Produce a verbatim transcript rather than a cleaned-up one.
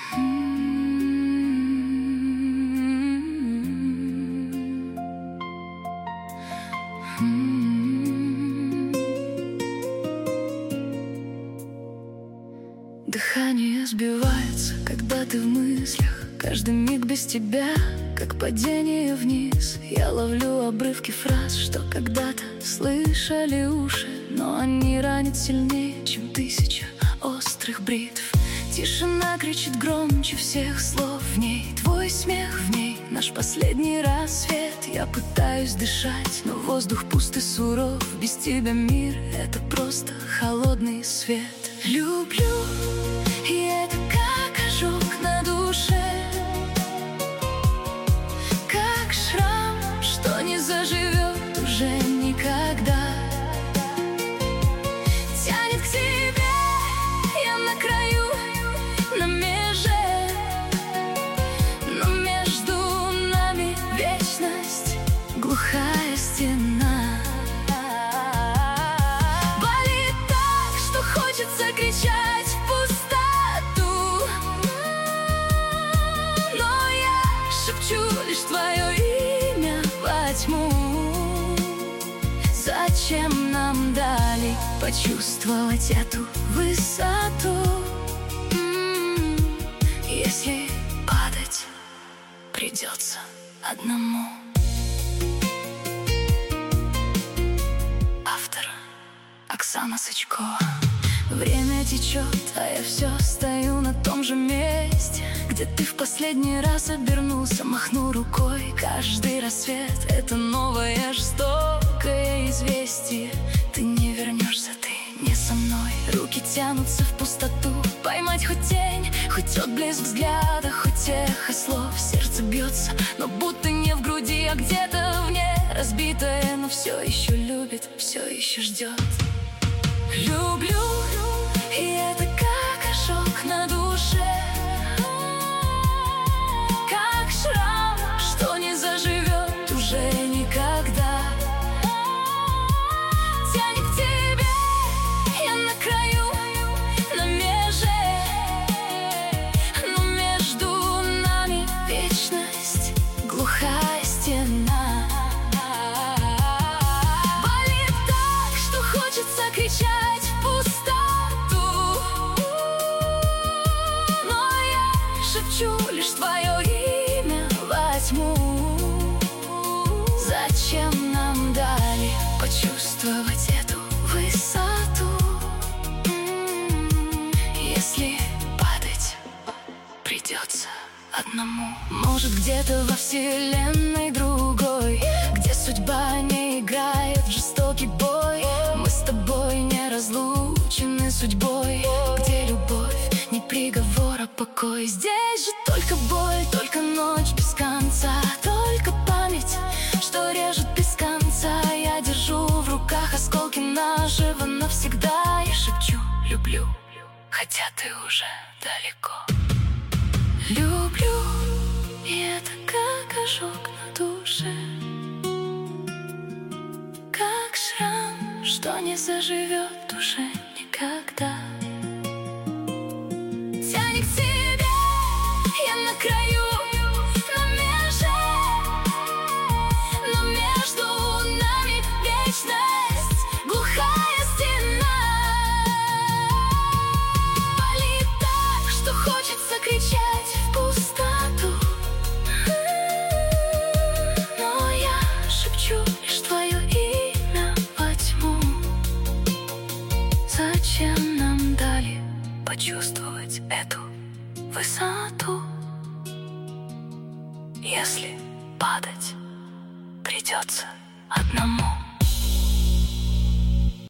Дыхание сбивается, когда ты в мыслях. Каждый миг без тебя, как падение вниз. Я ловлю обрывки фраз, что когда-то слышали уши, но они ранят сильнее, чем тысяча острых бритв. Тишина кричит громче всех слов в ней. Твой смех в ней, наш последний рассвет. Я пытаюсь дышать, но воздух пуст и суров. Без тебя мир — это просто холодный свет. Люблю, и это как ожог на душе, как шрам, что не заживет уже никогда. Тянет к тебе, я на краю, на меже, но между нами вечность, глухая стена. Болит так, что хочется кричать в пустоту, но я шепчу лишь твое имя во тьму. Зачем нам дали почувствовать эту высоту, если падать придется одному? Автор Оксана Сычкова. Время течет, а я все стою на том же месте, где ты в последний раз обернулся, махнул рукой. Каждый рассвет — это новое жестокое известие. Ты не вернешься, ты не со мной. Руки тянутся в пустоту, поймать хоть тень, хоть отблеск взгляда, хоть эхо слов. Сердце бьется, но будто не в груди, а где-то вне. Разбитое, но все еще любит, все еще ждет. Люблю, и это как ожог на душе, как шрам, что не заживет уже никогда. Тянет к тебе, я на краю, на меже, но между нами вечность, глухая стена. Болит так, что хочется кричать в пустоту, но я шепчу лишь твое имя во тьму. Зачем нам дали почувствовать эту высоту, если падать придется одному? Может, где-то во вселенной другой, где судьба не играет в жестокий бой, мы с тобой не разлучены судьбой, где любовь не приговор, а покой. Здесь же только боль, только ночь без конца, только память, что режет без конца. Я держу в руках осколки нашего навсегда и шепчу: люблю, хотя ты уже далеко. Люблю, и это как ожог на душе, как шрам, что не заживет уже никогда. Тянет к тебе, я на краю, на меже, но между нами вечность, глухая стена. Болит так, что хочется кричать в пустоту, но я шепчу лишь твое имя во тьму. Зачем нам дали почувствовать эту высоту, если падать придется одному?